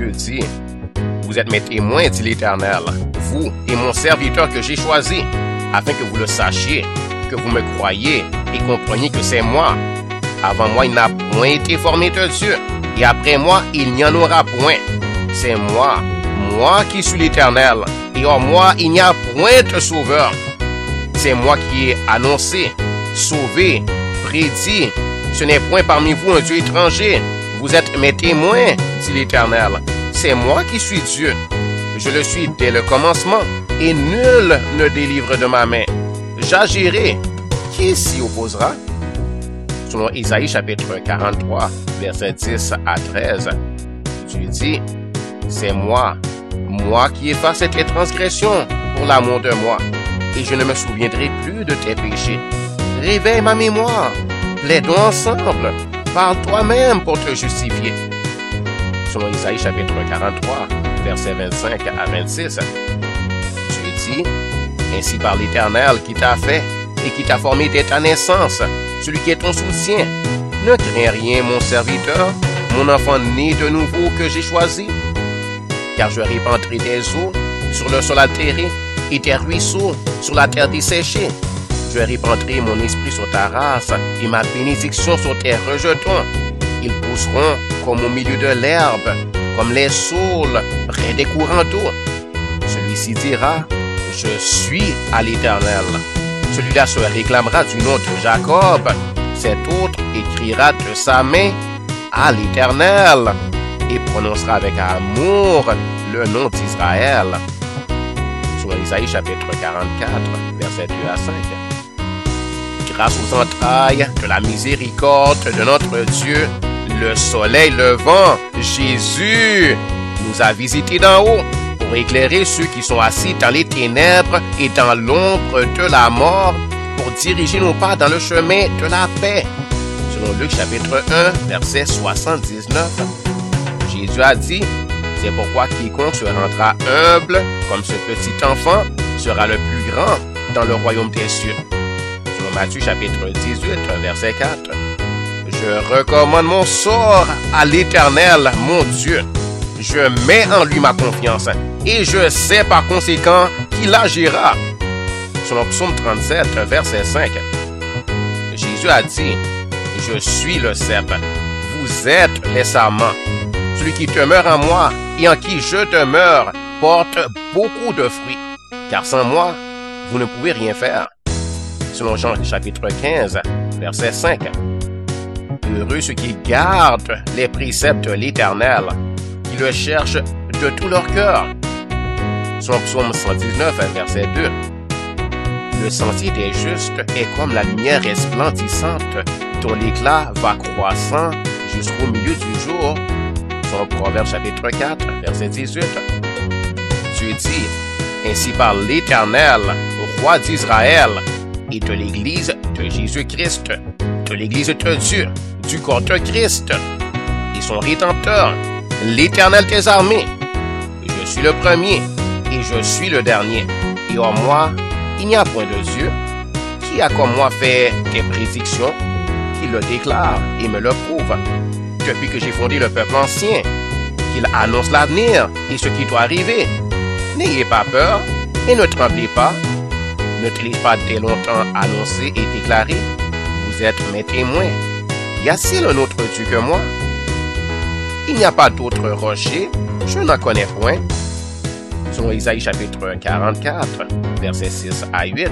Dieu dit, vous êtes mes témoins, dit l'Éternel, vous et mon serviteur que j'ai choisi, afin que vous le sachiez, que vous me croyiez et compreniez que c'est moi. Avant moi, il n'a point été formé de Dieu, et après moi, il n'y en aura point. C'est moi qui suis l'Éternel, et hors moi, il n'y a point de sauveur. C'est moi qui ai annoncé, sauvé, prédit. Ce n'est point parmi vous un Dieu étranger. Vous êtes mes témoins, dit l'Éternel. C'est moi qui suis Dieu. Je le suis dès le commencement, et nul ne délivre de ma main. J'agirai. Qui s'y opposera? Selon Isaïe chapitre 43, versets 10 à 13, Dieu dit, c'est moi qui efface tes transgressions pour l'amour de moi, et je ne me souviendrai plus de tes péchés. Réveille ma mémoire, plaidons ensemble, parle toi-même pour te justifier. Selon Isaïe chapitre 43, versets 25 à 26, Dieu dit, ainsi par l'Éternel qui t'a fait et qui t'a formé dès ta naissance, celui qui est ton soutien. Ne crains rien, mon serviteur, mon enfant né de nouveau que j'ai choisi. Car je répandrai des eaux sur le sol altéré et des ruisseaux sur la terre desséchée. Je répandrai mon esprit sur ta race et ma bénédiction sur tes rejetons. Ils pousseront comme au milieu de l'herbe, comme les saules près des courants d'eau. Celui-ci dira, je suis à l'Éternel. Celui-là se réclamera du nom de Jacob. Cet autre écrira de sa main à l'Éternel et prononcera avec amour le nom d'Israël. Sur Isaïe chapitre 44, versets 2 à 5. Grâce aux entrailles de la miséricorde de notre Dieu, le soleil levant, Jésus nous a visités d'en haut pour éclairer ceux qui sont assis dans les ténèbres et dans l'ombre de la mort, pour diriger nos pas dans le chemin de la paix. Selon Luc chapitre 1, verset 79, Jésus a dit, c'est pourquoi quiconque se rendra humble comme ce petit enfant sera le plus grand dans le royaume des cieux. Selon Matthieu chapitre 18, verset 4, je recommande mon sort à l'Éternel, mon Dieu. Je mets en lui ma confiance et je sais par conséquent qu'il agira. Selon Psaume 37, verset 5, Jésus a dit, je suis le cep, vous êtes les sarments. Celui qui demeure en moi et en qui je demeure porte beaucoup de fruits, car sans moi, vous ne pouvez rien faire. Selon Jean chapitre 15, verset 5, heureux ceux qui gardent les préceptes de l'Éternel, qui le cherchent de tout leur cœur. Selon Psaume 119, verset 2, le sentier des justes est comme la lumière resplendissante, dont l'éclat va croissant jusqu'au milieu du jour. Selon Proverbe chapitre 4, verset 18. Dieu dit, ainsi par l'Éternel, roi d'Israël, et de l'Église de Jésus-Christ, de l'Église de Dieu, du corps de Christ, et son Rédempteur, l'Éternel des armées. Je suis le premier, et je suis le dernier, et en moi, il n'y a point de Dieu. Qui a comme moi fait des prédictions, qui le déclare et me le prouve, depuis que j'ai fondé le peuple ancien, qu'il annonce l'avenir et ce qui doit arriver. N'ayez pas peur et ne tremblez pas. Ne t'ai-je pas dès longtemps annoncé et déclaré, vous êtes mes témoins. Y a-t-il un autre Dieu que moi? Il n'y a pas d'autre rocher, je n'en connais point. Selon Isaïe chapitre 44, versets 6 à 8,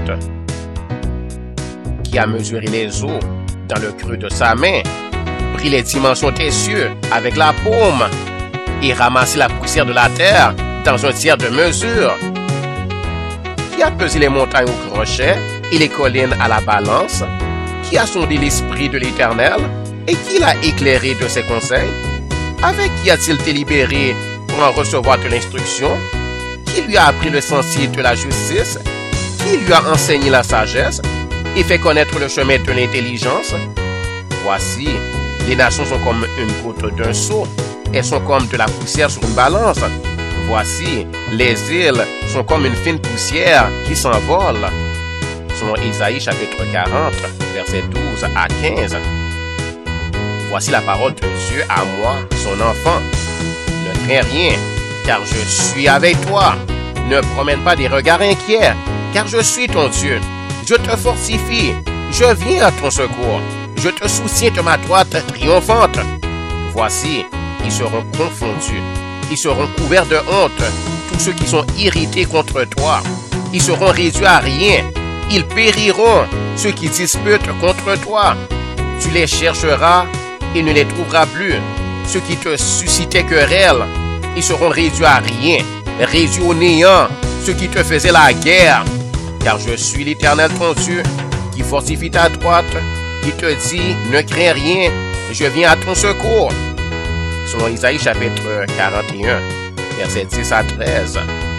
qui a mesuré les eaux dans le creux de sa main, pris les dimensions des cieux avec la paume et ramassé la poussière de la terre dans un tiers de mesure, qui a pesé les montagnes au crochet et les collines à la balance, qui a sondé l'esprit de l'Éternel et qui l'a éclairé de ses conseils? Avec qui a-t-il délibéré pour en recevoir de l'instruction? Qui lui a appris le sentier de la justice? Qui lui a enseigné la sagesse et fait connaître le chemin de l'intelligence? Voici, les nations sont comme une goutte d'un seau, elles sont comme de la poussière sur une balance. Voici, les îles sont comme une fine poussière qui s'envole. Selon Isaïe chapitre 40, versets 12 à 15. Voici la parole de Dieu à moi, son enfant. Ne crains rien, car je suis avec toi. Ne promène pas des regards inquiets, car je suis ton Dieu. Je te fortifie, je viens à ton secours. Je te soutiens de ma droite triomphante. Voici, ils seront confondus, ils seront couverts de honte, tous ceux qui sont irrités contre toi. Ils seront réduits à rien, ils périront, ceux qui disputent contre toi. Tu les chercheras et ne les trouveras plus. Ceux qui te suscitaient querelle, ils seront réduits à rien, réduits au néant, ceux qui te faisaient la guerre. Car je suis l'Éternel ton Dieu, qui fortifie ta droite, qui te dit, ne crains rien, je viens à ton secours. Selon Isaïe chapitre 41, versets 10 à 13.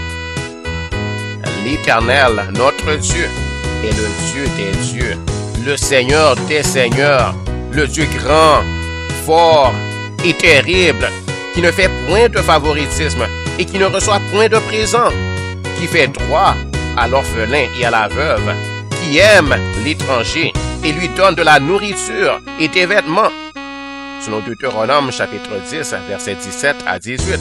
L'Éternel, notre Dieu, est le Dieu des dieux, le Seigneur des seigneurs, le Dieu grand, fort et terrible, qui ne fait point de favoritisme et qui ne reçoit point de présent, qui fait droit à l'orphelin et à la veuve, qui aime l'étranger et lui donne de la nourriture et des vêtements. Selon Deutéronome chapitre 10, versets 17 à 18.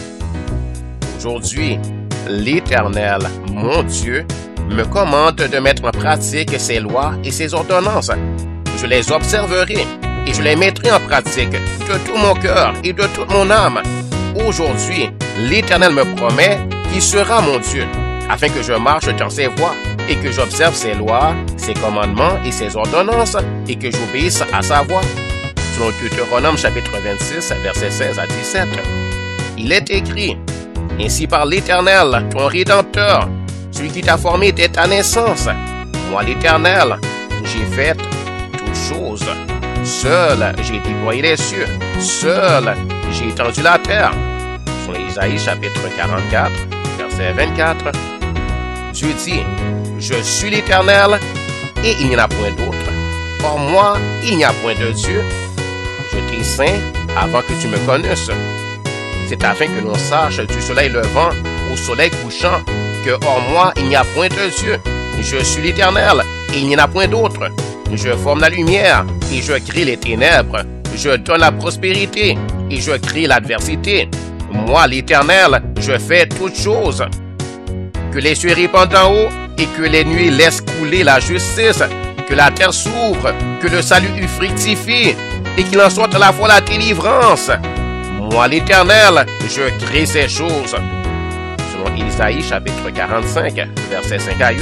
Aujourd'hui, l'Éternel, mon Dieu, me commande de mettre en pratique ses lois et ses ordonnances. Je les observerai et je les mettrai en pratique de tout mon cœur et de toute mon âme. Aujourd'hui, l'Éternel me promet qu'il sera mon Dieu, afin que je marche dans ses voies et que j'observe ses lois, ses commandements et ses ordonnances et que j'obéisse à sa voix. Selon Deutéronome chapitre 26, versets 16 à 17. Il est écrit, « Ainsi par l'Éternel, ton Rédempteur, celui qui t'a formé dès ta naissance. Moi l'Éternel, j'ai fait toutes choses. Seul j'ai déployé les cieux. Seul j'ai étendu la terre. » Selon Isaïe chapitre 44, verset 24. Dieu dit, « Je suis l'Éternel et il n'y en a point d'autre. Or moi, il n'y a point de Dieu. Je t'ai saint avant que tu me connaisses. » C'est afin que l'on sache du soleil levant au soleil couchant que hors moi il n'y a point de Dieu. Je suis l'Éternel et il n'y en a point d'autre. Je forme la lumière et je crée les ténèbres. Je donne la prospérité et je crée l'adversité. Moi l'Éternel, je fais toutes choses. Que les cieux répandent en haut et que les nuées laissent couler la justice. Que la terre s'ouvre, que le salut fructifie et qu'il en soit à la fois la délivrance. Moi l'Éternel, je crée ces choses. Selon Isaïe chapitre 45, versets 5 à 8.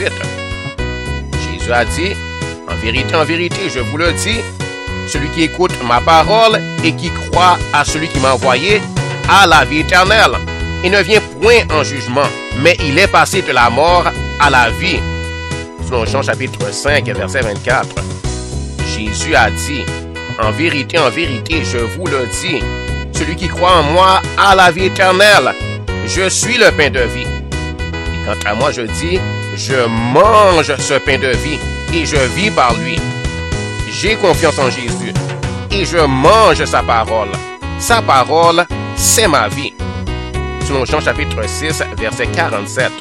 Jésus a dit, en vérité, je vous le dis, celui qui écoute ma parole et qui croit à celui qui m'a envoyé a la vie éternelle et ne vient point en jugement, mais il est passé de la mort à la vie. Selon Jean chapitre 5, verset 24. Jésus a dit, en vérité, je vous le dis, celui qui croit en moi a la vie éternelle. Je suis le pain de vie. Et quant à moi, je dis, je mange ce pain de vie et je vis par lui. J'ai confiance en Jésus et je mange sa parole. Sa parole, c'est ma vie. Selon Jean chapitre 6, verset 47.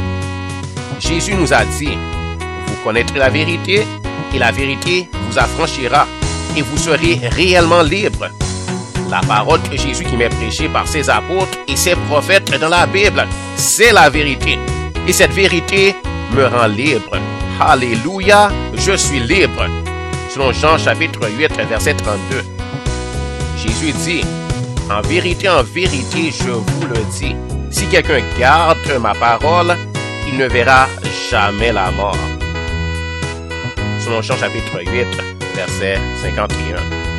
Jésus nous a dit, vous connaîtrez la vérité et la vérité vous affranchira et vous serez réellement libres. La parole de Jésus qui m'est prêchée par ses apôtres et ses prophètes dans la Bible, c'est la vérité. Et cette vérité me rend libre. Alléluia, je suis libre. Selon Jean chapitre 8, verset 32. Jésus dit, en vérité, je vous le dis, si quelqu'un garde ma parole, il ne verra jamais la mort. Selon Jean chapitre 8, verset 51.